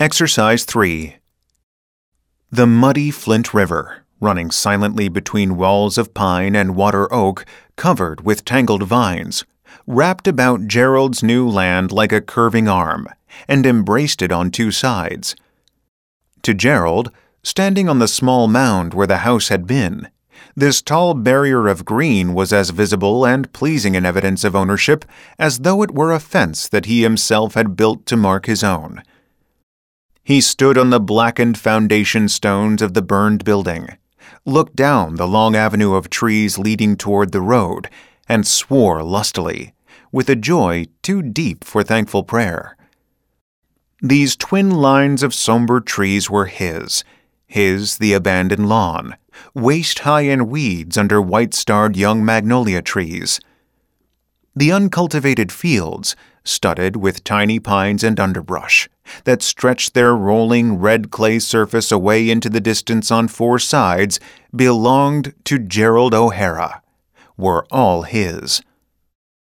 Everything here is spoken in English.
Exercise 3. The muddy Flint River, running silently between walls of pine and water oak covered with tangled vines, wrapped about Gerald's new land like a curving arm, and embraced it on two sides. To Gerald, standing on the small mound where the house had been, this tall barrier of green was as visible and pleasing an evidence of ownership as though it were a fence that he himself had built to mark his own. He stood on the blackened foundation stones of the burned building, looked down the long avenue of trees leading toward the road, and swore lustily, with a joy too deep for thankful prayer. These twin lines of somber trees were his the abandoned lawn, waist-high in weeds under white-starred young magnolia trees. The uncultivated fields, studded with tiny pines and underbrush, that stretched their rolling red clay surface away into the distance on four sides, belonged to Gerald O'Hara, were all his.